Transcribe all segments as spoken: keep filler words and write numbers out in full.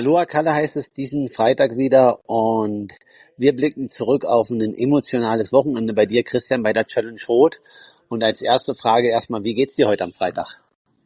Aloha Kalle heißt es diesen Freitag wieder und wir blicken zurück auf ein emotionales Wochenende bei dir, Christian, bei der Challenge Rot. Und als erste Frage erstmal, wie geht's dir heute am Freitag?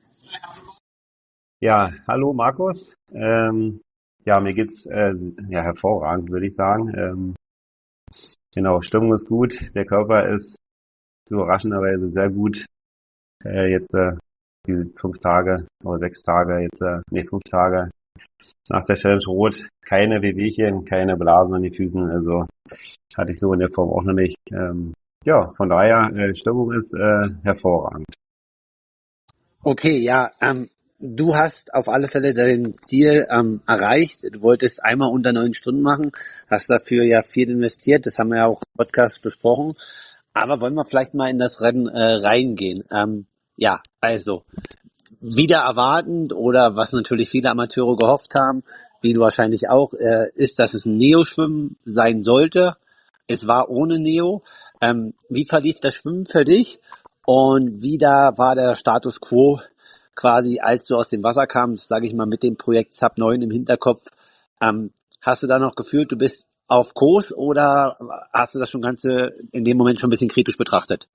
Ja, hallo Markus. Ähm, ja, mir geht's äh, ja hervorragend, würde ich sagen. Ähm, genau, Stimmung ist gut, der Körper ist überraschenderweise sehr gut. Äh, jetzt äh, diese fünf Tage oder sechs Tage, jetzt äh, nee, fünf Tage nach der Challenge Rot, keine Wehwehchen, keine Blasen an den Füßen. Also hatte ich so in der Form auch noch nicht. Ähm, ja, von daher, äh, Stimmung ist äh, hervorragend. Okay, ja, ähm, du hast auf alle Fälle dein Ziel ähm, erreicht. Du wolltest einmal unter neun Stunden machen, hast dafür ja viel investiert. Das haben wir ja auch im Podcast besprochen. Aber wollen wir vielleicht mal in das Rennen äh, reingehen? Ähm, ja, also wieder erwartend oder was natürlich viele Amateure gehofft haben, wie du wahrscheinlich auch, äh, ist, dass es ein Neo-Schwimmen sein sollte. Es war ohne Neo. Ähm, wie verlief das Schwimmen für dich? Und wie da war der Status quo quasi, als du aus dem Wasser kamst, sage ich mal, mit dem Projekt Sub neun im Hinterkopf? Ähm, hast du da noch gefühlt, du bist auf Kurs oder hast du das schon Ganze in dem Moment schon ein bisschen kritisch betrachtet?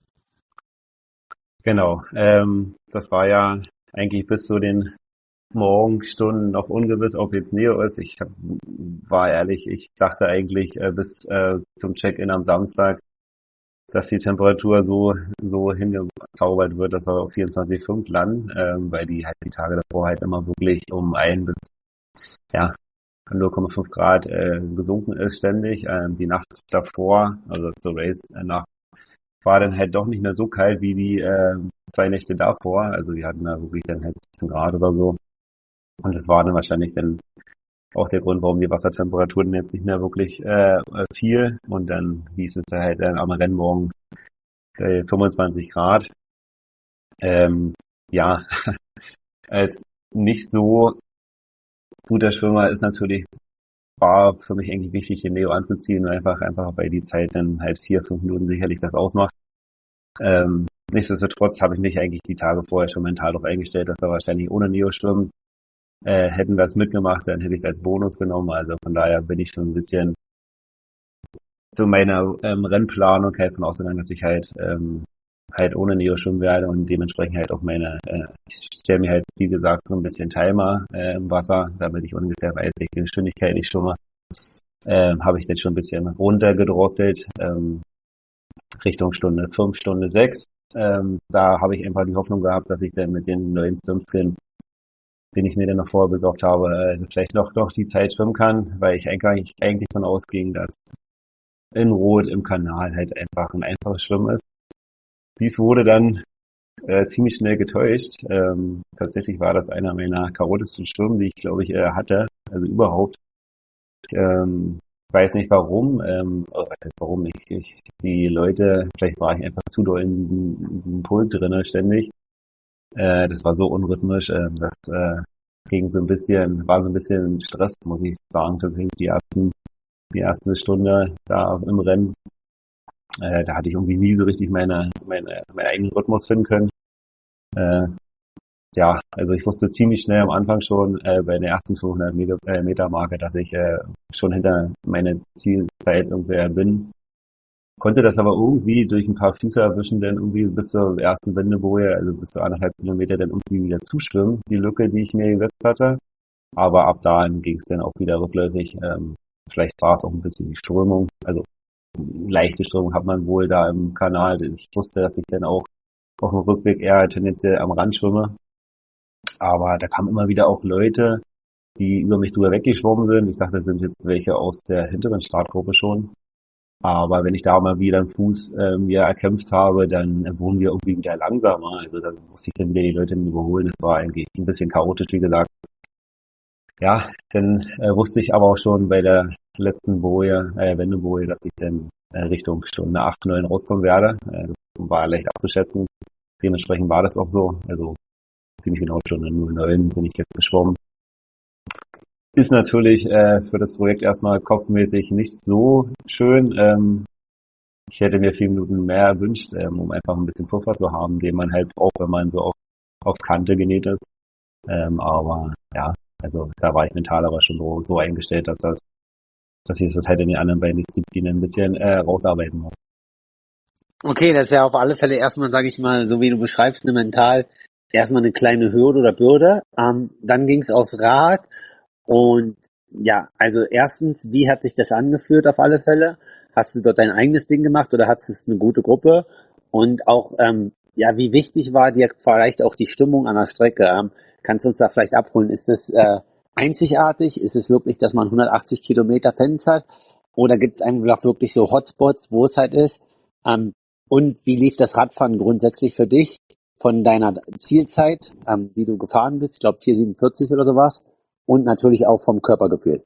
Genau, ähm, das war ja eigentlich bis zu den Morgenstunden noch ungewiss, ob jetzt Neo ist. Ich hab, war ehrlich, ich dachte eigentlich äh, bis äh, zum Check-in am Samstag, dass die Temperatur so so hingezaubert wird, dass wir auf vierundzwanzig Komma fünf landen, ähm, weil die halt die Tage davor halt immer wirklich um ein bis ja null Komma fünf Grad äh, gesunken ist ständig. Ähm, die Nacht davor, also zur Race-Nacht, war dann halt doch nicht mehr so kalt wie die äh, zwei Nächte davor. Also die hatten da wirklich dann halt siebzehn Grad oder so. Und das war dann wahrscheinlich dann auch der Grund, warum die Wassertemperaturen jetzt nicht mehr wirklich äh, viel. Und dann hieß es da halt dann am Rennmorgen äh, fünfundzwanzig Grad. Ähm, ja, als nicht so guter Schwimmer ist natürlich, war für mich eigentlich wichtig, den Neo anzuziehen, einfach, einfach weil die Zeit dann halt vier, fünf Minuten sicherlich das ausmacht. Ähm, nichtsdestotrotz habe ich mich eigentlich die Tage vorher schon mental darauf eingestellt, dass er wahrscheinlich ohne Neo schwimmt. Äh, hätten wir es mitgemacht, dann hätte ich es als Bonus genommen. Also von daher bin ich schon ein bisschen zu meiner ähm, Rennplanung halt von ausgegangen, dass ich halt ähm, halt ohne Neo schwimmen werde und dementsprechend halt auch meine, äh, ich stelle mir halt, wie gesagt, so ein bisschen Timer äh, im Wasser, damit ich ungefähr weiß, welche Geschwindigkeit ich schwimme. Ähm, habe ich dann schon ein bisschen runtergedrosselt, ähm, Richtung Stunde fünf, Stunde sechs. Ähm, da habe ich einfach die Hoffnung gehabt, dass ich dann mit den neuen Swimskin, den ich mir dann noch vorher besorgt habe, äh, vielleicht noch doch die Zeit schwimmen kann, weil ich eigentlich eigentlich davon ausging, dass in Rot im Kanal halt einfach ein einfaches Schwimmen ist. Dies wurde dann äh, ziemlich schnell getäuscht. Ähm, tatsächlich war das einer meiner chaotischsten Schwimmen, die ich glaube ich äh, hatte, also überhaupt. Ähm, weiß nicht warum, ähm, oder was heißt warum ich, ich die Leute, vielleicht war ich einfach zu doll in diesem, in diesem Pult drinne ständig. Äh, das war so unrhythmisch, äh, das äh, ging so ein bisschen, war so ein bisschen Stress, muss ich sagen, tatsächlich die ersten, die erste Stunde da im Rennen. Äh, da hatte ich irgendwie nie so richtig meine, meine, meinen eigenen Rhythmus finden können. Äh, ja, also ich wusste ziemlich schnell am Anfang schon äh, bei der ersten fünfhundert Meter, äh, Meter Marke, dass ich äh, schon hinter meine Zielzeit irgendwer bin. Konnte das aber irgendwie durch ein paar Füße erwischen, dann irgendwie bis zur ersten Wendeboje, also bis zu anderthalb Kilometer, dann irgendwie wieder zuschwimmen, die Lücke, die ich mir gesetzt hatte. Aber ab dahin ging es dann auch wieder rückläufig. Ähm, vielleicht war es auch ein bisschen die Strömung. Also leichte Strömung hat man wohl da im Kanal. Ich wusste, dass ich dann auch auf dem Rückweg eher tendenziell am Rand schwimme. Aber da kamen immer wieder auch Leute, die über mich drüber weggeschwommen sind. Ich dachte, das sind jetzt welche aus der hinteren Startgruppe schon. Aber wenn ich da mal wieder einen Fuß äh, mir erkämpft habe, dann äh, wurden wir irgendwie wieder langsamer. Also dann musste ich dann wieder die Leute überholen. Das war eigentlich ein bisschen chaotisch, wie gesagt. Ja, dann äh, wusste ich aber auch schon bei der letzten Boje, äh, Wendeboje, dass ich dann äh, Richtung Stunde acht, neun rauskommen werde. Äh, das war leicht abzuschätzen. Dementsprechend war das auch so. Also ziemlich genau Stunde null neun bin ich jetzt geschwommen. Ist natürlich äh, für das Projekt erstmal kopfmäßig nicht so schön. Ähm, ich hätte mir vier Minuten mehr erwünscht, ähm, um einfach ein bisschen Puffer zu haben, den man halt braucht, wenn man so auf, auf Kante genäht ist. Ähm, aber ja, Also da war ich mental aber schon so, so eingestellt, dass das, dass ich das halt in den anderen beiden Disziplinen ein bisschen äh, rausarbeiten muss. Okay, das ist ja auf alle Fälle erstmal, sage ich mal, so wie du beschreibst, eine mental erstmal eine kleine Hürde oder Bürde. Ähm, dann ging es aufs Rad und ja, also erstens, wie hat sich das angefühlt auf alle Fälle? Hast du dort dein eigenes Ding gemacht oder hattest du eine gute Gruppe? Und auch, ähm, ja, wie wichtig war dir vielleicht auch die Stimmung an der Strecke? Ähm, kannst du uns da vielleicht abholen? Ist es äh, einzigartig? Ist es wirklich, dass man hundertachtzig Kilometer Fans hat? Oder gibt es einfach wirklich so Hotspots, wo es halt ist? Ähm, und wie lief das Radfahren grundsätzlich für dich von deiner Zielzeit, ähm, die du gefahren bist? Ich glaube vier siebenundvierzig oder sowas. Und natürlich auch vom Körpergefühl.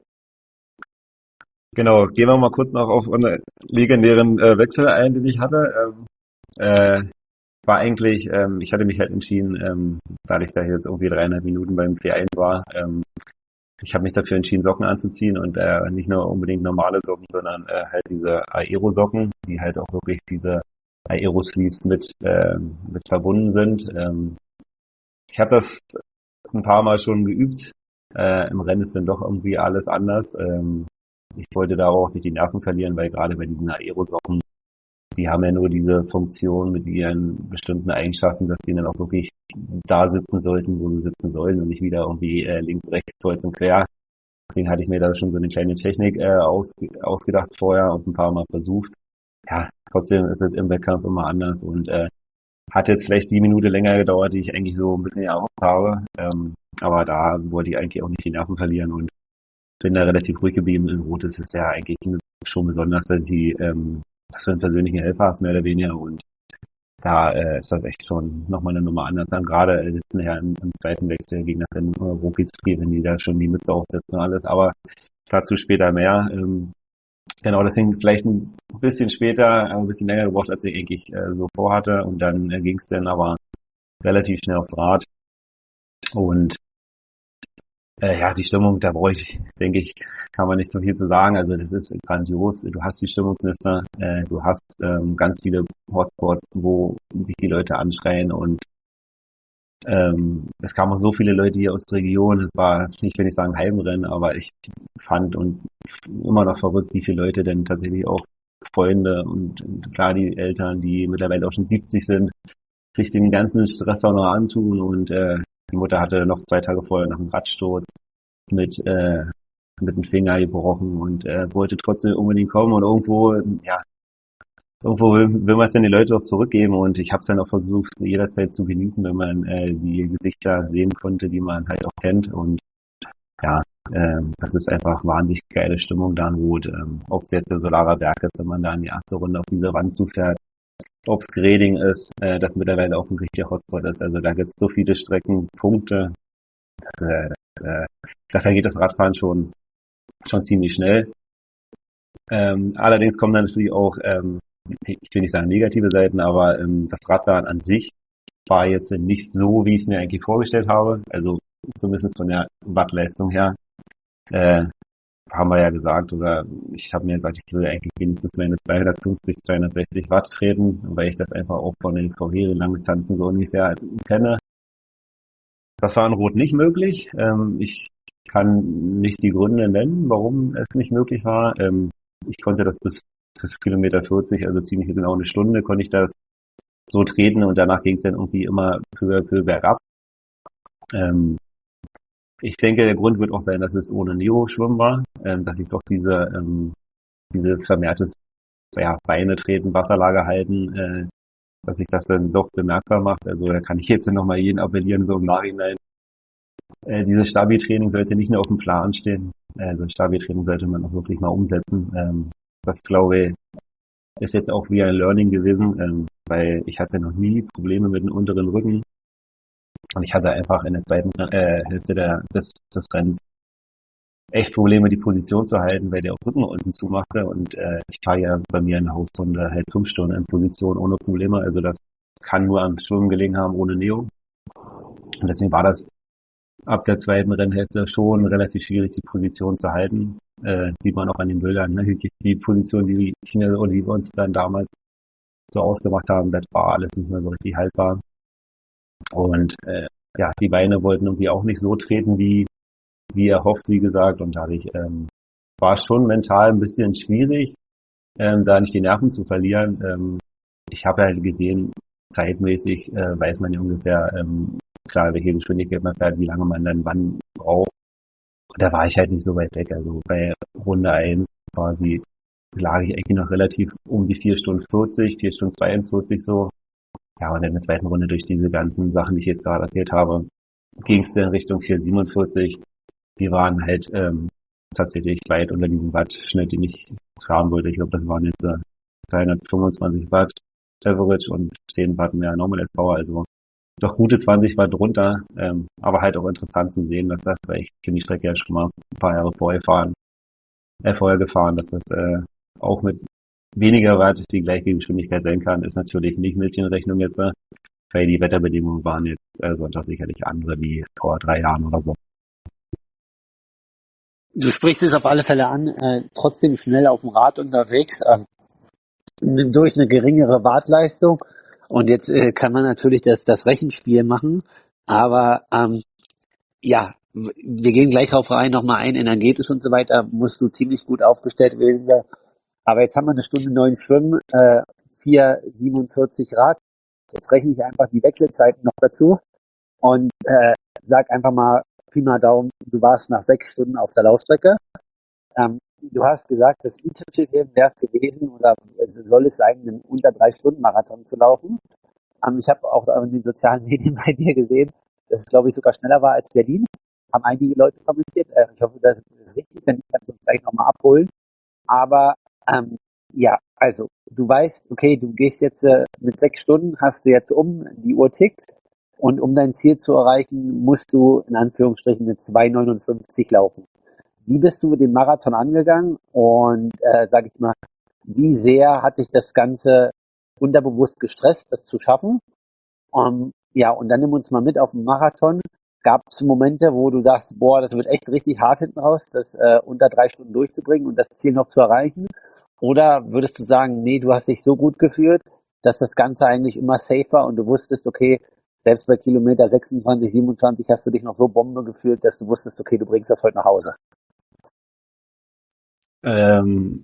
Genau, gehen wir mal kurz noch auf unseren legendären äh, Wechsel ein, den ich hatte. Ähm, äh, war eigentlich, ähm, ich hatte mich halt entschieden, ähm, da ich da jetzt irgendwie dreieinhalb Minuten beim P eins war, ähm, ich habe mich dafür entschieden, Socken anzuziehen und äh, nicht nur unbedingt normale Socken, sondern äh, halt diese Aero-Socken, die halt auch wirklich diese Aero-Sleeves mit, äh, mit verbunden sind. Ähm, ich habe das ein paar Mal schon geübt. Äh, Im Rennen ist dann doch irgendwie alles anders. Ähm, ich wollte da auch nicht die Nerven verlieren, weil gerade bei diesen Aero-Socken, die haben ja nur diese Funktion mit ihren bestimmten Eigenschaften, dass die dann auch wirklich da sitzen sollten, wo sie sitzen sollen und nicht wieder irgendwie äh, links, rechts, kreuz und quer. Deswegen hatte ich mir da schon so eine kleine Technik äh, aus, ausgedacht vorher und ein paar Mal versucht. Ja, trotzdem ist es im Wettkampf immer anders und äh, hat jetzt vielleicht die Minute länger gedauert, die ich eigentlich so ein bisschen erhofft habe. Ähm, aber da wollte ich eigentlich auch nicht die Nerven verlieren und bin da relativ ruhig geblieben. In Rot ist es ja eigentlich schon besonders, dass die, ähm, dass du einen persönlichen Helfer hast, mehr oder weniger. Und da äh, ist das echt schon nochmal eine Nummer anders. Dann gerade äh, sitzen ja im, im zweiten Wechsel gegen den äh, Rookies, wenn die da schon die Mütze aufsetzen und alles. Aber dazu später mehr. Ähm, genau, deswegen vielleicht ein bisschen später, ein bisschen länger gebraucht, als ich eigentlich äh, so vorhatte. Und dann äh, ging es dann aber relativ schnell aufs Rad. Und äh, ja, die Stimmung, da brauche ich, denke ich, kann man nicht so viel zu sagen. Also das ist grandios. Du hast die Stimmungsliste, äh, du hast ähm, ganz viele Hotspots, wo dich die Leute anschreien und ähm, es kamen auch so viele Leute hier aus der Region. Es war nicht, will ich sagen, Heimrennen, aber ich fand und immer noch verrückt, wie viele Leute denn tatsächlich auch Freunde und, und klar die Eltern, die mittlerweile auch schon siebzig sind, sich den ganzen Stress auch noch antun und äh, die Mutter hatte noch zwei Tage vorher nach einem Radsturz mit äh, mit dem Finger gebrochen und äh, wollte trotzdem unbedingt kommen und irgendwo, ja, irgendwo will, will man es dann die Leute auch zurückgeben und ich habe es dann auch versucht, jederzeit zu genießen, wenn man äh, die Gesichter sehen konnte, die man halt auch kennt und ja, ähm, das ist einfach wahnsinnig geile Stimmung da in Rot, ähm, ob es jetzt der Solarer Berg ist, wenn man da in die erste Runde auf diese Wand zufährt, ob es Grading ist, äh, das mittlerweile auch ein richtiger Hotspot ist, also da gibt es so viele Streckenpunkte, äh, äh, da vergeht das Radfahren schon schon ziemlich schnell. Ähm, allerdings kommen dann natürlich auch, ähm, ich will nicht sagen negative Seiten, aber ähm, das Radfahren an sich war jetzt nicht so, wie ich es mir eigentlich vorgestellt habe. Also zumindest von der Wattleistung her. Äh, haben wir ja gesagt, oder ich habe mir gesagt, ich will eigentlich wenigstens meine zweihundertfünfzig, zweihundertsechzig Watt treten, weil ich das einfach auch von den vorherigen Langdistanzen so ungefähr kenne. Das war in Rot nicht möglich. Ähm, ich kann nicht die Gründe nennen, warum es nicht möglich war. Ähm, ich konnte das bis, bis Kilometer vierzig, also ziemlich genau eine Stunde, konnte ich das so treten und danach ging es dann irgendwie immer peu à peu bergab. Ähm, ich denke, der Grund wird auch sein, dass es ohne Neo-Schwimmen war, ähm, dass ich doch diese, ähm, diese vermehrtes ja, Beine treten, Wasserlager halten, äh, dass sich das dann doch bemerkbar macht. Also da kann ich jetzt nochmal jeden appellieren, so im Nachhinein. Äh, dieses Stabi-Training sollte nicht nur auf dem Plan stehen. Also Stabi-Training sollte man auch wirklich mal umsetzen. Ähm, das glaube ich ist jetzt auch wieder ein Learning gewesen, ähm, weil ich hatte noch nie Probleme mit dem unteren Rücken und ich hatte einfach in der zweiten äh, Hälfte der, des, des Rennens echt Probleme, die Position zu halten, weil der auch Rücken unten zumachte und äh, ich fahre ja bei mir in der Hausrunde halt fünf Stunden in Position ohne Probleme, also das kann nur am Schwimmen gelegen haben ohne Neo und deswegen war das ab der zweiten Rennhälfte schon relativ schwierig, die Position zu halten. Äh, sieht man auch an den Bildern, ne? Die, die Position, die ich mir oder die wir uns dann damals so ausgemacht haben, das war alles nicht mehr so richtig haltbar. Und äh, ja, die Beine wollten irgendwie auch nicht so treten, wie wie erhofft, wie gesagt, und dadurch ähm, war schon mental ein bisschen schwierig, ähm, da nicht die Nerven zu verlieren. Ähm, ich habe halt gesehen, zeitmäßig äh, weiß man ja ungefähr, ähm, klar, welche Geschwindigkeit man fährt, wie lange man dann wann braucht. Und da war ich halt nicht so weit weg. Also bei Runde eins quasi lag ich eigentlich noch relativ um die vier Stunden vierzig, vier Stunden zweiundvierzig so. Ja, und in der zweiten Runde durch diese ganzen Sachen, die ich jetzt gerade erzählt habe, ging es dann Richtung vier siebenundvierzig. Die waren halt ähm, tatsächlich weit unter diesem Wattschnitt, den ich haben wollte. Ich glaube, das waren jetzt äh, zweihundertfünfundzwanzig Watt Average und zehn Watt mehr Normal S V, also doch gute zwanzig Watt drunter, ähm, aber halt auch interessant zu sehen, dass das, weil ich kenne die Strecke ja schon mal ein paar Jahre vorher fahren, äh, vorher gefahren, dass das äh, auch mit weniger Watt die gleiche Geschwindigkeit sein kann, ist natürlich nicht Milchchenrechnung jetzt, äh, weil die Wetterbedingungen waren jetzt äh, Sonntag sicherlich andere wie vor drei Jahren oder so. Du sprichst es auf alle Fälle an, äh, trotzdem schnell auf dem Rad unterwegs, äh, durch eine geringere Wartleistung. Und jetzt äh, kann man natürlich das, das Rechenspiel machen, aber ähm, ja, w- wir gehen gleich drauf rein, nochmal ein, energetisch und so weiter, musst du ziemlich gut aufgestellt werden. Aber jetzt haben wir eine Stunde neun Schwimmen, äh, vier siebenundvierzig Rad. Jetzt rechne ich einfach die Wechselzeiten noch dazu und äh, sag einfach mal, Pi mal Daumen, du warst nach sechs Stunden auf der Laufstrecke. Ähm, du hast gesagt, das i-Kriterium wäre es gewesen oder es soll es sein, einen unter drei Stunden Marathon zu laufen. Ähm, ich habe auch in den sozialen Medien bei dir gesehen, dass es, glaube ich, sogar schneller war als Berlin. Haben einige Leute kommentiert. Äh, ich hoffe, das ist richtig, wenn ich kannst du uns gleich nochmal abholen. Aber ähm, ja, also du weißt, okay, du gehst jetzt äh, mit sechs Stunden, hast du jetzt um, die Uhr tickt und um dein Ziel zu erreichen, musst du in Anführungsstrichen eine zwei neunundfünfzig laufen. Wie bist du den Marathon angegangen und äh, sag ich mal, wie sehr hat dich das Ganze unterbewusst gestresst, das zu schaffen? Um, ja, und dann nimm uns mal mit auf den Marathon. Gab es Momente, wo du sagst, boah, das wird echt richtig hart hinten raus, das äh, unter drei Stunden durchzubringen und das Ziel noch zu erreichen? Oder würdest du sagen, nee, du hast dich so gut gefühlt, dass das Ganze eigentlich immer safe war und du wusstest, okay, selbst bei Kilometer sechsundzwanzig, siebenundzwanzig hast du dich noch so Bombe gefühlt, dass du wusstest, okay, du bringst das heute nach Hause? Ähm,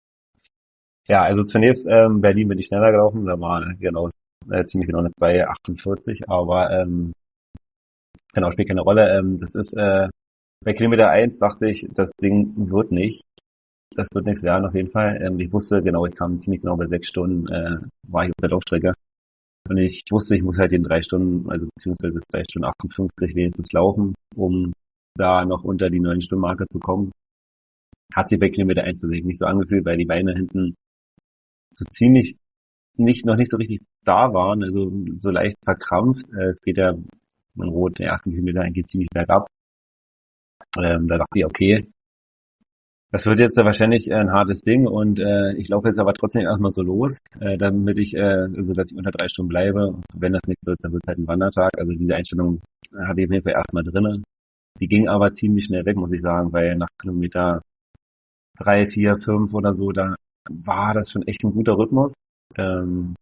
ja, also zunächst ähm, Berlin bin ich schneller gelaufen, da war genau äh, ziemlich genau eine zwei achtundvierzig, aber ähm, genau, spielt keine Rolle. Ähm, das ist äh, bei Kilometer eins dachte ich, das Ding wird nicht. Das wird nichts werden auf jeden Fall. Ähm, ich wusste genau, ich kam ziemlich genau bei sechs Stunden, äh, war ich auf der Laufstrecke. Und ich wusste, ich muss halt in drei Stunden, also beziehungsweise zwei Stunden achtundfünfzig wenigstens laufen, um da noch unter die neun Stunden Marke zu kommen. Hat sich bei Kilometer eins tatsächlich nicht so angefühlt, weil die Beine hinten so ziemlich nicht, noch nicht so richtig da waren, also so leicht verkrampft. Äh, es geht ja in Rot, der ersten Kilometer geht ziemlich bergab. Ähm, da dachte ich, okay, das wird jetzt ja wahrscheinlich äh, ein hartes Ding und äh, ich laufe jetzt aber trotzdem erstmal so los, äh, damit ich, äh, also dass ich unter drei Stunden bleibe. Und wenn das nicht wird, dann wird es halt ein Wandertag. Also diese Einstellung äh, hatte ich auf jeden Fall erstmal drinne. Die ging aber ziemlich schnell weg, muss ich sagen, weil nach Kilometer drei, vier, fünf oder so, da war das schon echt ein guter Rhythmus. Ähm,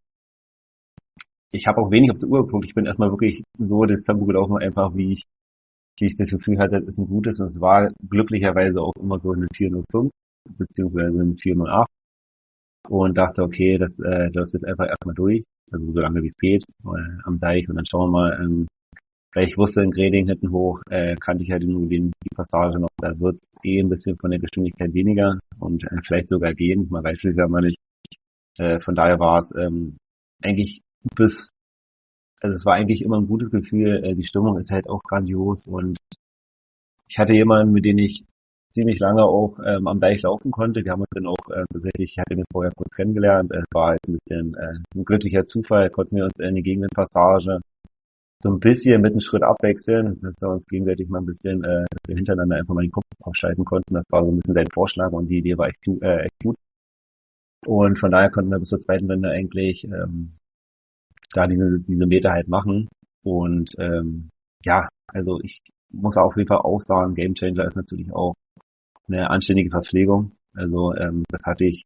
ich habe auch wenig auf die Uhr geguckt. Ich bin erstmal wirklich so das Tempo gelaufen, einfach wie ich, wie ich das Gefühl hatte, das ist ein gutes. Und es war glücklicherweise auch immer so eine vier null fünf beziehungsweise eine vier null acht und dachte, okay, das äh, läuft jetzt einfach erstmal durch, also so lange wie es geht, äh, am Deich und dann schauen wir mal, ähm, weil ich wusste, in Grading hinten hoch, äh, kannte ich halt nur den, die Passage noch, da wird es eh ein bisschen von der Geschwindigkeit weniger und äh, vielleicht sogar gehen, man weiß es ja mal nicht. Äh, von daher war es ähm, eigentlich bis, also es war eigentlich immer ein gutes Gefühl, äh, die Stimmung ist halt auch grandios und ich hatte jemanden, mit dem ich ziemlich lange auch ähm, am Deich laufen konnte. Wir haben uns dann auch äh, tatsächlich, ich hatte ihn vorher kurz kennengelernt. Es war halt ein bisschen äh, ein glücklicher Zufall, konnten wir uns in die Gegenwindpassage so ein bisschen mit einem Schritt abwechseln, dass wir uns gegenseitig mal ein bisschen äh, dass wir hintereinander einfach mal den Kopf aufschalten konnten. Das war so ein bisschen sein Vorschlag und die Idee war echt, gu- äh, echt gut. Und von daher konnten wir bis zur zweiten Wende eigentlich ähm, da diese diese Meter halt machen. Und ähm, ja, also ich muss auf jeden Fall auch sagen, Gamechanger ist natürlich auch eine anständige Verpflegung. Also ähm, das hatte ich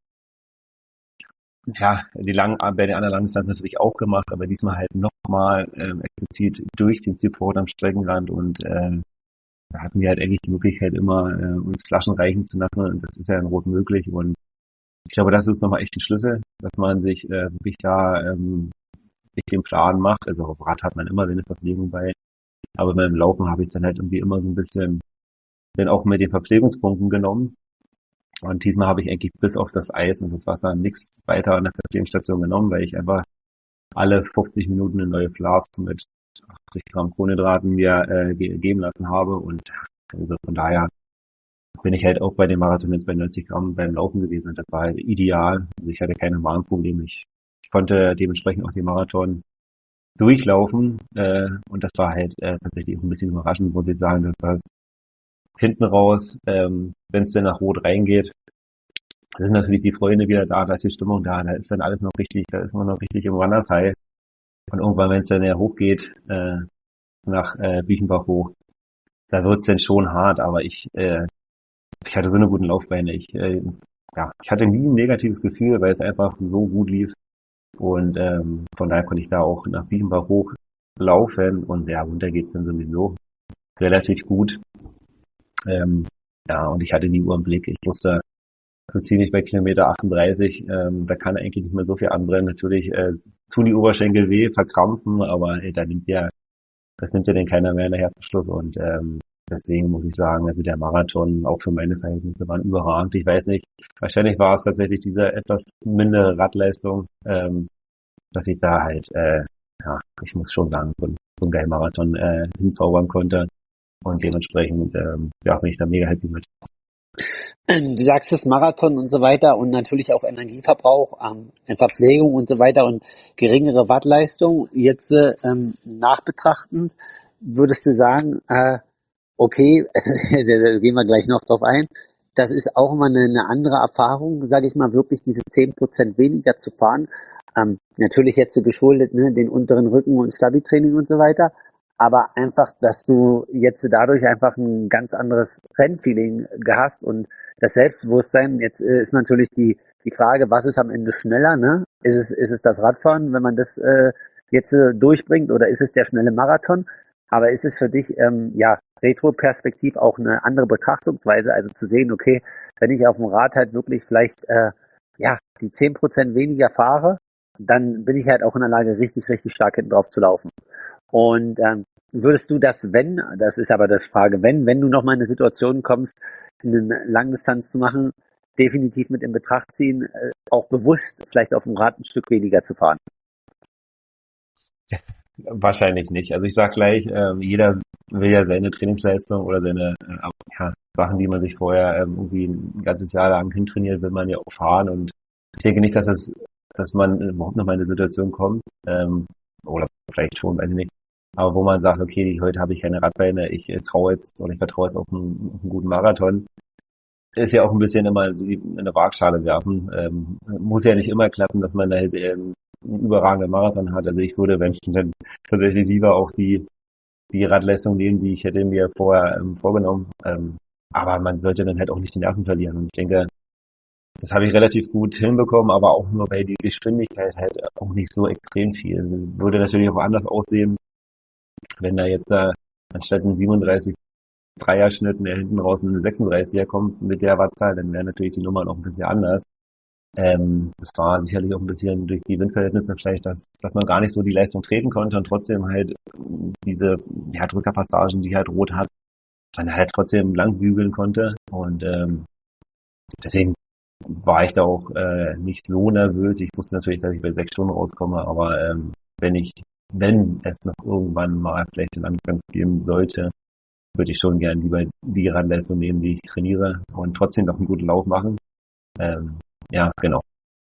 ja die langen bei der anderen Langdistanz natürlich auch gemacht, aber diesmal halt nochmal ähm, explizit durch den Zielport am Streckenrand und ähm, da hatten wir halt eigentlich die Möglichkeit immer, äh, uns Flaschen reichen zu lassen und das ist ja in Rot möglich und ich glaube, das ist nochmal echt ein Schlüssel, dass man sich äh, wirklich da ähm, sich den Plan macht. Also auf Rad hat man immer seine Verpflegung bei, aber beim Laufen habe ich es dann halt irgendwie immer so ein bisschen dann auch mit den Verpflegungspunkten genommen. Und diesmal habe ich eigentlich bis auf das Eis und das Wasser nichts weiter an der Verpflegungsstation genommen, weil ich einfach alle fünfzig Minuten eine neue Flasche mit achtzig Gramm Kohlenhydraten mir äh, ge- geben lassen habe. Und also von daher bin ich halt auch bei dem Marathon jetzt bei neunzig Gramm beim Laufen gewesen. Und das war halt ideal. Also ich hatte keine Magenprobleme. Ich, ich konnte dementsprechend auch den Marathon durchlaufen. Äh, und das war halt äh, tatsächlich auch ein bisschen überraschend, muss ich sagen, dass das hinten raus, ähm, wenn es dann nach Rot reingeht, da sind natürlich die Freunde wieder da, da ist die Stimmung da, da ist dann alles noch richtig, da ist man noch richtig im Runners High. Und irgendwann, wenn es dann ja hochgeht, äh, nach äh, Büchenbach hoch, da wird's dann schon hart, aber ich, äh, ich hatte so eine guten Laufbeine. Ich, äh, ja, ich hatte nie ein negatives Gefühl, weil es einfach so gut lief. Und ähm, von daher konnte ich da auch nach Büchenbach hoch laufen und ja, runter geht's dann sowieso relativ gut. Ähm, ja, und ich hatte die Uhr im Blick. Ich wusste, so ziemlich bei Kilometer achtunddreißig, ähm, da kann eigentlich nicht mehr so viel anbrennen. Natürlich äh, tun die Oberschenkel weh, verkrampfen, aber ey, da nimmt ja, das nimmt ja dann keiner mehr nachher zum Schluss. Und ähm, deswegen muss ich sagen, also der Marathon auch für meine Verhältnisse waren überragend. Ich weiß nicht, wahrscheinlich war es tatsächlich diese etwas mindere Radleistung, ähm, dass ich da halt, äh, ja, ich muss schon sagen, so, so einen geilen Marathon äh, hinzaubern konnte. Und dementsprechend, ähm, ja, bin ich da mega happy mit. Du sagst es Marathon und so weiter und natürlich auch Energieverbrauch, ähm, Verpflegung und so weiter und geringere Wattleistung. Jetzt äh, ähm, nachbetrachtend würdest du sagen, äh, okay, da gehen wir gleich noch drauf ein, das ist auch immer eine, eine andere Erfahrung, sage ich mal, wirklich diese zehn Prozent weniger zu fahren. Ähm, natürlich jetzt so geschuldet, ne, den unteren Rücken und Stabi-Training und so weiter, aber einfach, dass du jetzt dadurch einfach ein ganz anderes Rennfeeling hast und das Selbstbewusstsein. Jetzt äh, ist natürlich die die Frage, was ist am Ende schneller, ne? Ist es ist es das Radfahren, wenn man das äh, jetzt äh, durchbringt, oder ist es der schnelle Marathon? Aber ist es für dich ähm, ja retroperspektiv auch eine andere Betrachtungsweise, also zu sehen, okay, wenn ich auf dem Rad halt wirklich vielleicht äh, ja die zehn Prozent weniger fahre, dann bin ich halt auch in der Lage, richtig richtig stark hinten drauf zu laufen. Und ähm, würdest du das, wenn, das ist aber das Frage, wenn, wenn du noch mal in eine Situation kommst, eine Langdistanz zu machen, definitiv mit in Betracht ziehen, äh, auch bewusst vielleicht auf dem Rad ein Stück weniger zu fahren? Wahrscheinlich nicht. Also ich sag gleich, ähm, jeder will ja seine Trainingsleistung oder seine äh, ja, Sachen, die man sich vorher ähm, irgendwie ein ganzes Jahr lang hintrainiert, will man ja auch fahren. Und ich denke nicht, dass es, dass man überhaupt noch mal in eine Situation kommt, ähm, oder vielleicht schon, weiß ich nicht, aber wo man sagt, okay, heute habe ich keine Radbeine, ich äh, traue jetzt oder ich vertraue jetzt auf einen, auf einen guten Marathon. Ist ja auch ein bisschen immer in eine Waagschale werfen. Ähm, muss ja nicht immer klappen, dass man da halt ähm, einen überragenden Marathon hat. Also ich würde, wenn dann tatsächlich lieber auch die die Radleistung nehmen, die ich hätte mir vorher ähm, vorgenommen. Ähm, aber man sollte dann halt auch nicht die Nerven verlieren. Und ich denke, das habe ich relativ gut hinbekommen, aber auch nur, weil die Geschwindigkeit halt auch nicht so extrem viel. Würde natürlich auch anders aussehen, wenn da jetzt äh, anstatt ein siebenunddreißig Dreier-Schnitt der hinten raus ein sechsunddreißiger kommt mit der Wattzahl, dann wäre natürlich die Nummer noch ein bisschen anders. Ähm, das war sicherlich auch ein bisschen durch die Windverhältnisse vielleicht, dass, dass man gar nicht so die Leistung treten konnte und trotzdem halt diese ja, Drückerpassagen, die halt rot hat, dann halt trotzdem lang bügeln konnte. Und ähm, deswegen war ich da auch äh, nicht so nervös. Ich wusste natürlich, dass ich bei sechs Stunden rauskomme, aber ähm, wenn ich, wenn es noch irgendwann mal vielleicht einen Anfang geben sollte, würde ich schon gern lieber die Radleistung nehmen, die ich trainiere und trotzdem noch einen guten Lauf machen. Ähm, ja, genau.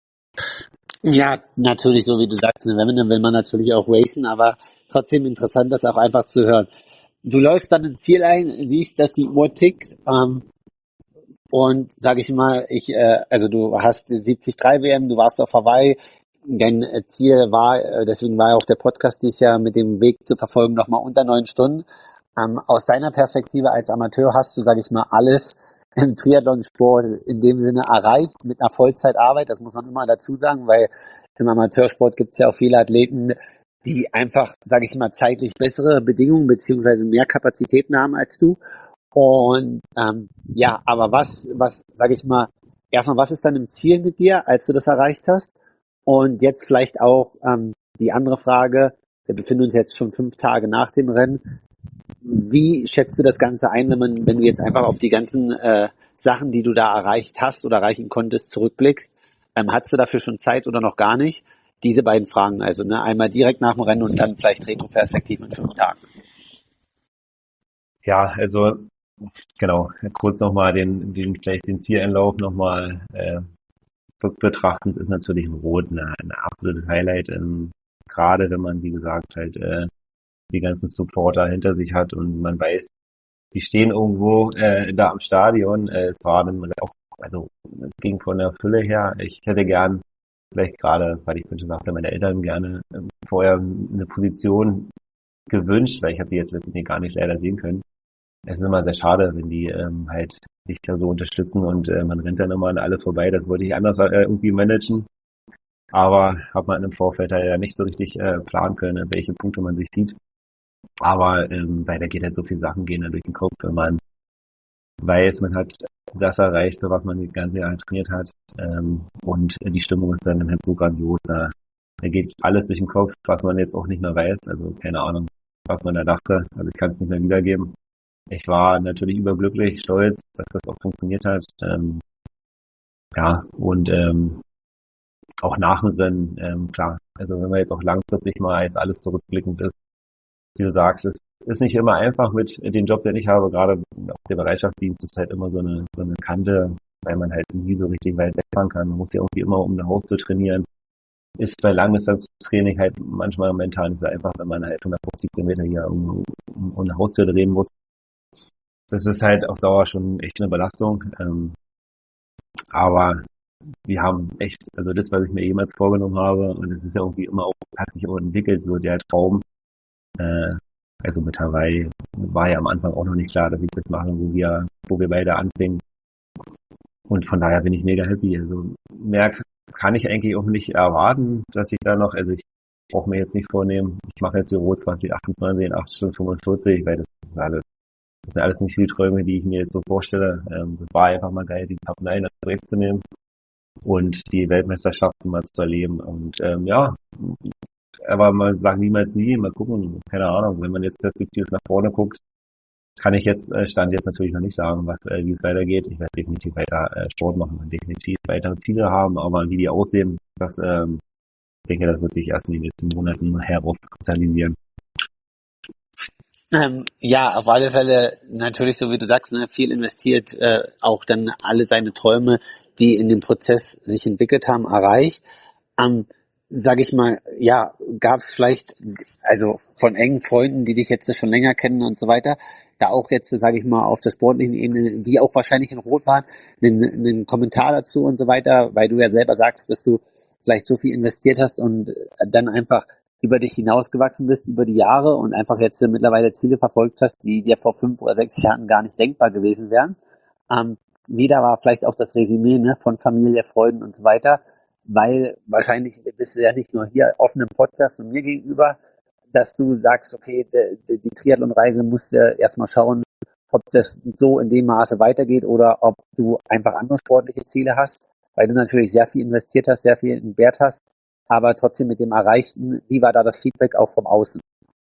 Ja, natürlich, so wie du sagst, ne, wenn man, dann will man natürlich auch racen, aber trotzdem interessant, das auch einfach zu hören. Du läufst dann ins Ziel ein, siehst, dass die Uhr tickt, ähm, und sage ich mal, ich, äh, also du hast siebzig drei W M, du warst auf Hawaii, dein äh, Ziel war, äh, deswegen war ja auch der Podcast dieses Jahr mit dem Weg zu verfolgen nochmal unter neun Stunden. Ähm, aus deiner Perspektive als Amateur hast du, sage ich mal, alles im Triathlonsport in dem Sinne erreicht mit einer Vollzeitarbeit. Das muss man immer dazu sagen, weil im Amateursport gibt es ja auch viele Athleten, die einfach, sage ich mal, zeitlich bessere Bedingungen beziehungsweise mehr Kapazitäten haben als du. Und ähm, ja, aber was, was, sage ich mal, erstmal, was ist dann im Ziel mit dir, als du das erreicht hast? Und jetzt vielleicht auch ähm, die andere Frage, wir befinden uns jetzt schon fünf Tage nach dem Rennen. Wie schätzt du das Ganze ein, wenn man, wenn du jetzt einfach auf die ganzen äh, Sachen, die du da erreicht hast oder erreichen konntest, zurückblickst? Ähm, hattest du dafür schon Zeit oder noch gar nicht? Diese beiden Fragen, also ne, einmal direkt nach dem Rennen und dann vielleicht Retroperspektive in fünf Tagen. Ja, also genau, kurz nochmal den, den, vielleicht den Zieleinlauf nochmal äh, betrachtend ist natürlich ein Rot eine, eine absolute Highlight, ähm, gerade wenn man, wie gesagt, halt äh, die ganzen Supporter hinter sich hat und man weiß, die stehen irgendwo äh, da am Stadion. Äh, es war dann auch, also es ging von der Fülle her. Ich hätte gern, vielleicht gerade, weil ich bin schon sagte, meine Eltern gerne ähm, vorher eine Position gewünscht, weil ich habe die jetzt letztendlich gar nicht leider sehen können. Es ist immer sehr schade, wenn die ähm, halt sich da so unterstützen und äh, man rennt dann immer an alle vorbei. Das wollte ich anders äh, irgendwie managen. Aber hat man im Vorfeld halt ja nicht so richtig äh, planen können, welche Punkte man sich sieht. Aber ähm, weil da geht halt so viele Sachen gehen dann durch den Kopf, wenn man weiß, man hat das erreicht, was man die ganze Jahr trainiert hat. Ähm, und die Stimmung ist dann halt so grandios. Da, da geht alles durch den Kopf, was man jetzt auch nicht mehr weiß. Also keine Ahnung, was man da dachte. Also ich kann es nicht mehr wiedergeben. Ich war natürlich überglücklich, stolz, dass das auch funktioniert hat. Ähm, ja, und ähm, auch nach dem Rennen, ähm, klar, also wenn man jetzt auch langfristig mal jetzt alles zurückblickend ist, wie du sagst, es ist nicht immer einfach mit dem Job, den ich habe, gerade auf der Bereitschaftsdienst ist halt immer so eine, so eine Kante, weil man halt nie so richtig weit wegfahren kann. Man muss ja irgendwie immer um eine Haustür trainieren. Ist bei Langdistanztraining halt manchmal mental nicht so einfach, wenn man halt hundertfünfzig Kilometer hier um, um, um eine Haustür drehen muss. Das ist halt auf Dauer schon echt eine Belastung. Ähm, aber wir haben echt, also das, was ich mir jemals vorgenommen habe, und es ist ja irgendwie immer auch, hat sich auch entwickelt, so der Traum, äh, also mit Hawaii war ja am Anfang auch noch nicht klar, dass ich das mache, wo wir, wo wir beide anfingen. Und von daher bin ich mega happy. Also mehr kann ich eigentlich auch nicht erwarten, dass ich da noch, also ich brauche mir jetzt nicht vornehmen, ich mache jetzt die Rot zwanzig achtundzwanzig in acht Stunden fünfundvierzig, weil das ist alles, das sind alles nicht die Träume, die ich mir jetzt so vorstelle. Ähm, das war einfach mal geil, die Top neun als Projekt zu nehmen und die Weltmeisterschaften mal zu erleben. Und ähm, ja, aber man sagt niemals nie, mal gucken, keine Ahnung, wenn man jetzt perspektivisch nach vorne guckt, kann ich jetzt, äh, Stand jetzt natürlich noch nicht sagen, was, äh, wie es weitergeht. Ich werde definitiv weiter äh, Sport machen und definitiv weitere Ziele haben, aber wie die aussehen, das, ähm, ich denke, das wird sich erst in den nächsten Monaten herauskristallisieren. Ähm, ja, auf alle Fälle natürlich, so wie du sagst, ne, viel investiert, äh, auch dann alle seine Träume, die in dem Prozess sich entwickelt haben, erreicht. Ähm, sag ich mal, ja, gab es vielleicht, also von engen Freunden, die dich jetzt schon länger kennen und so weiter, da auch jetzt, sage ich mal, auf der sportlichen Ebene, die auch wahrscheinlich in Rot waren, einen, einen Kommentar dazu und so weiter, weil du ja selber sagst, dass du vielleicht so viel investiert hast und dann einfach über dich hinausgewachsen bist, über die Jahre und einfach jetzt äh, mittlerweile Ziele verfolgt hast, die dir vor fünf oder sechs Jahren gar nicht denkbar gewesen wären. Ähm, wieder war vielleicht auch das Resümee, ne, von Familie, Freunden und so weiter, weil wahrscheinlich bist du ja nicht nur hier offen im Podcast und mir gegenüber, dass du sagst, okay, die, die, die Triathlon-Reise musst du erstmal schauen, ob das so in dem Maße weitergeht oder ob du einfach andere sportliche Ziele hast, weil du natürlich sehr viel investiert hast, sehr viel entbehrt hast, aber trotzdem mit dem Erreichten, wie war da das Feedback auch vom Außen?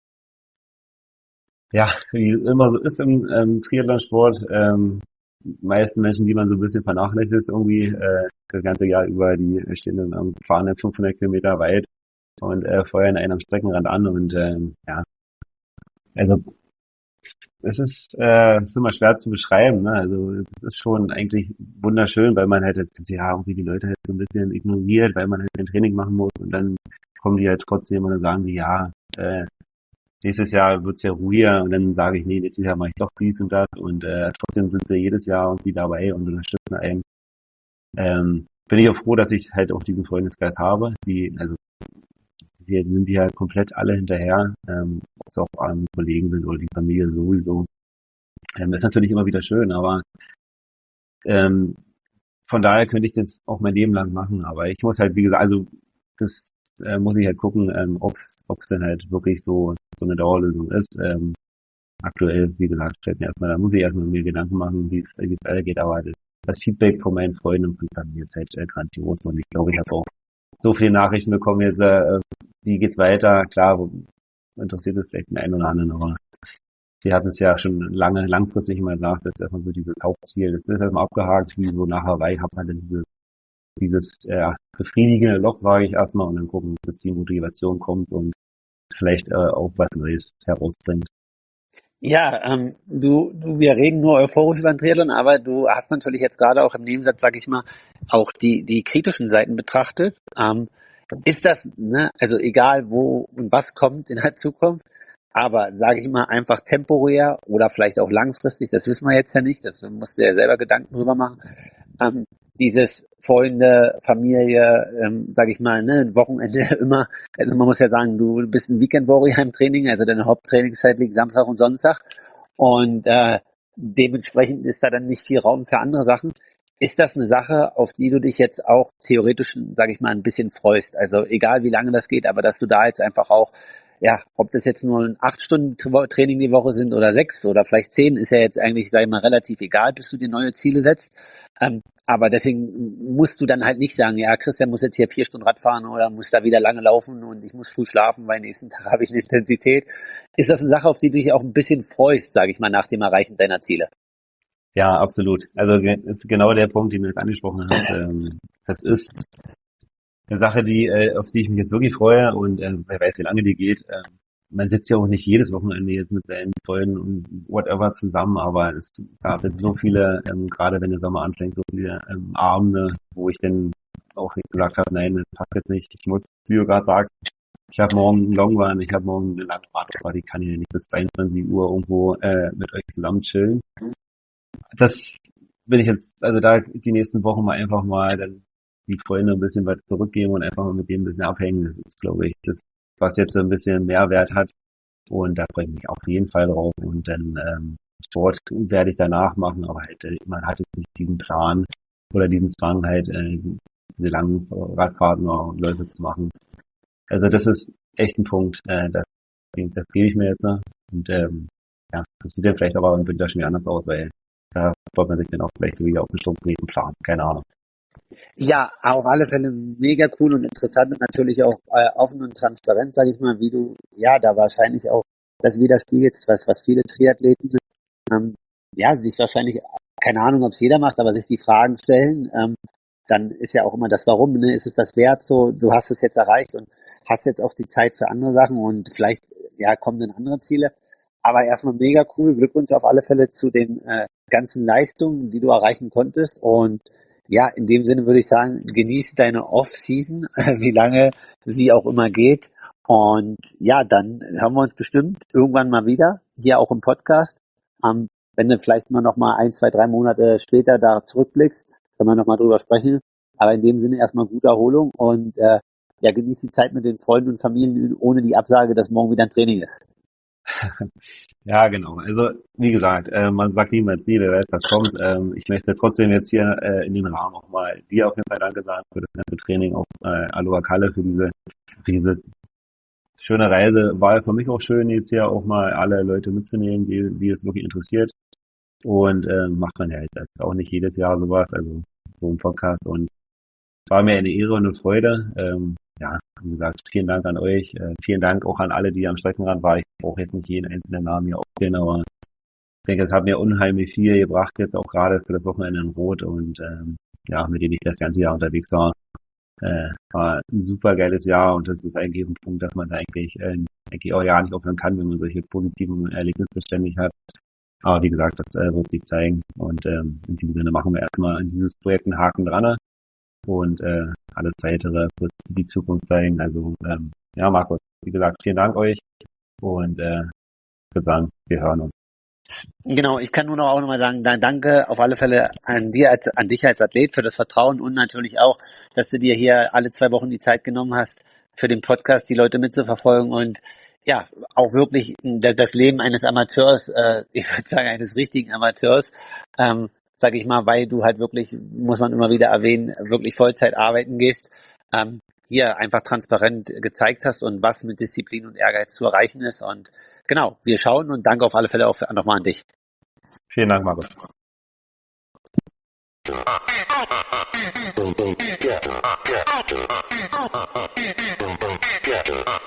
Ja, wie immer so ist im ähm, Triathlonsport, ähm, meisten Menschen, die man so ein bisschen vernachlässigt, ist irgendwie äh, das ganze Jahr über, die stehen dann am fahren dann fünfhundert Kilometer weit und äh, feuern einen am Streckenrand an und ähm, ja, also es ist, äh, es ist immer schwer zu beschreiben, ne? Also es ist schon eigentlich wunderschön, weil man halt jetzt ja irgendwie die Leute halt so ein bisschen ignoriert, weil man halt ein Training machen muss und dann kommen die halt trotzdem und dann sagen die, ja, äh, nächstes Jahr wird's ja ruhiger und dann sage ich, nee, nächstes Jahr mache ich doch dies und das und äh, trotzdem sind sie jedes Jahr irgendwie dabei und unterstützen einen. Ähm, bin ich auch froh, dass ich halt auch diesen Freundeskreis habe, die, also wir sind die halt komplett alle hinterher, ähm, ob es auch an Kollegen sind oder die Familie sowieso. Ähm, ist natürlich immer wieder schön, aber ähm, von daher könnte ich das auch mein Leben lang machen. Aber ich muss halt, wie gesagt, also das äh, muss ich halt gucken, ähm, ob es ob es dann halt wirklich so so eine Dauerlösung ist. Ähm, aktuell, wie gesagt, fällt mir erstmal, da muss ich erstmal mir Gedanken machen, wie es, wie es weitergeht, aber das, das Feedback von meinen Freunden und von Familie ist halt äh, grandios und ich glaube, ich habe auch so viele Nachrichten bekommen jetzt, äh, wie geht's weiter, klar, interessiert es vielleicht den einen oder anderen, aber Sie hatten es ja schon lange, langfristig mal gesagt, das ist erstmal so dieses Hauptziel. Das ist erstmal abgehakt, wie so nach Hawaii hat man dann dieses, dieses ja, befriedigende Loch, sage ich erstmal, und dann gucken, bis die Motivation kommt und vielleicht äh, auch was Neues herausbringt. Ja, ähm, du, du, wir reden nur euphorisch über den Triathlon, aber du hast natürlich jetzt gerade auch im Nebensatz, sag ich mal, auch die, die kritischen Seiten betrachtet. Ähm, ist das, ne, also egal wo und was kommt in der Zukunft, aber sage ich mal einfach temporär oder vielleicht auch langfristig, das wissen wir jetzt ja nicht, das musst du ja selber Gedanken drüber machen. Ähm, dieses Freunde, Familie, ähm, sage ich mal, ne, ein Wochenende immer, also man muss ja sagen, du bist ein Weekend-Warrior im Training, also deine Haupttrainingszeit liegt Samstag und Sonntag und äh, dementsprechend ist da dann nicht viel Raum für andere Sachen. Ist das eine Sache, auf die du dich jetzt auch theoretisch, sage ich mal, ein bisschen freust? Also egal wie lange das geht, aber dass du da jetzt einfach auch, ja, ob das jetzt nur ein acht Stunden Training die Woche sind oder sechs oder vielleicht zehn, ist ja jetzt eigentlich, sag ich mal, relativ egal, bis du dir neue Ziele setzt. Ähm, aber deswegen musst du dann halt nicht sagen, ja, Christian muss jetzt hier vier Stunden Rad fahren oder muss da wieder lange laufen und ich muss früh schlafen, weil nächsten Tag habe ich eine Intensität. Ist das eine Sache, auf die du dich auch ein bisschen freust, sage ich mal, nach dem Erreichen deiner Ziele? Ja, absolut. Also ge- ist genau der Punkt, den du jetzt angesprochen hast. Ähm, das ist eine Sache, die, äh, auf die ich mich jetzt wirklich freue und äh, wer weiß, wie lange die geht. Äh, man sitzt ja auch nicht jedes Wochenende jetzt mit seinen Freunden und whatever zusammen, aber es gab jetzt so viele, ähm, gerade wenn der Sommer anfängt, so viele ähm, Abende, wo ich dann auch gesagt habe, nein, das passt jetzt nicht. Ich muss, wie du gerade sagst, ich habe morgen einen Long Run, ich habe morgen eine lange Radfahrt, ich kann hier nicht bis zweiundzwanzig Uhr irgendwo äh, mit euch zusammen chillen. Das will ich jetzt, also da die nächsten Wochen mal einfach mal dann die Freunde ein bisschen weit zurückgeben und einfach mal mit denen ein bisschen abhängen. Das ist, glaube ich, das, was jetzt so ein bisschen Mehrwert hat. Und da freue ich mich auf jeden Fall drauf. Und dann ähm, Sport werde ich danach machen, aber halt, äh, man hat jetzt nicht diesen Plan oder diesen Zwang halt, äh, diese langen Radfahrten und Läufe zu machen. Also das ist echt ein Punkt, äh, das, das gebe ich mir jetzt noch. Und ähm, ja, das sieht ja vielleicht aber im Winter schon wieder anders aus, weil da freut man sich dann auch vielleicht wieder auf einen strukturierten Plan. Keine Ahnung. Ja, auf alle Fälle mega cool und interessant und natürlich auch äh, offen und transparent, sage ich mal, wie du, ja, da wahrscheinlich auch das widerspiegelst, was, was viele Triathleten, ähm, ja, sich wahrscheinlich, keine Ahnung, ob es jeder macht, aber sich die Fragen stellen, ähm, dann ist ja auch immer das Warum, ne? Ist es das wert so, du hast es jetzt erreicht und hast jetzt auch die Zeit für andere Sachen und vielleicht, ja, kommen dann andere Ziele. Aber erstmal mega cool, Glückwunsch auf alle Fälle zu den äh, ganzen Leistungen, die du erreichen konntest und ja, in dem Sinne würde ich sagen, genieße deine Off-Season, wie lange sie auch immer geht. Und ja, dann hören wir uns bestimmt irgendwann mal wieder, hier auch im Podcast. Ähm, wenn du vielleicht mal noch mal ein, zwei, drei Monate später da zurückblickst, können wir noch mal drüber sprechen. Aber in dem Sinne erstmal gute Erholung und äh, ja, genieß die Zeit mit den Freunden und Familien ohne die Absage, dass morgen wieder ein Training ist. Ja, genau. Also wie gesagt, äh, man sagt niemals nie, wer weiß, was kommt. Ähm, ich möchte trotzdem jetzt hier äh, in den Rahmen auch mal dir auf jeden Fall Danke sagen für das ganze Training auf äh, Aloha Kalle, für diese, für diese schöne Reise. War für mich auch schön, jetzt hier auch mal alle Leute mitzunehmen, die, die es wirklich interessiert. Und äh, macht man ja halt auch nicht jedes Jahr sowas, also so ein Podcast. Und war mir eine Ehre und eine Freude. Ähm, ja, wie gesagt, vielen Dank an euch. Äh, vielen Dank auch an alle, die am Streckenrand waren. Ich brauche jetzt nicht jeden einzelnen Namen hier aufzählen, aber ich denke, es hat mir unheimlich viel gebracht, jetzt auch gerade für das Wochenende in Rot und ähm, ja, mit denen ich das ganze Jahr unterwegs war. Äh, war ein super geiles Jahr und das ist eigentlich ein Punkt, dass man da eigentlich, äh, eigentlich auch ja nicht aufhören kann, wenn man solche positiven Erlebnisse ständig hat. Aber wie gesagt, das äh, wird sich zeigen und ähm, in diesem Sinne machen wir erstmal in dieses Projekt einen Haken dran und äh, alles weitere wird die Zukunft zeigen. Also ähm, ja, Markus, wie gesagt, vielen Dank euch und äh, ich würde sagen, wir hören uns. Genau, ich kann nur noch auch nochmal sagen, da- danke auf alle Fälle an dir, als, an dich als Athlet für das Vertrauen und natürlich auch, dass du dir hier alle zwei Wochen die Zeit genommen hast, für den Podcast die Leute mitzuverfolgen und ja, auch wirklich das, das Leben eines Amateurs, äh, ich würde sagen eines richtigen Amateurs, ähm, sage ich mal, weil du halt wirklich, muss man immer wieder erwähnen, wirklich Vollzeit arbeiten gehst, ähm, hier einfach transparent gezeigt hast und was mit Disziplin und Ehrgeiz zu erreichen ist. Und genau, wir schauen und danke auf alle Fälle auch nochmal an dich. Vielen Dank, Markus. Get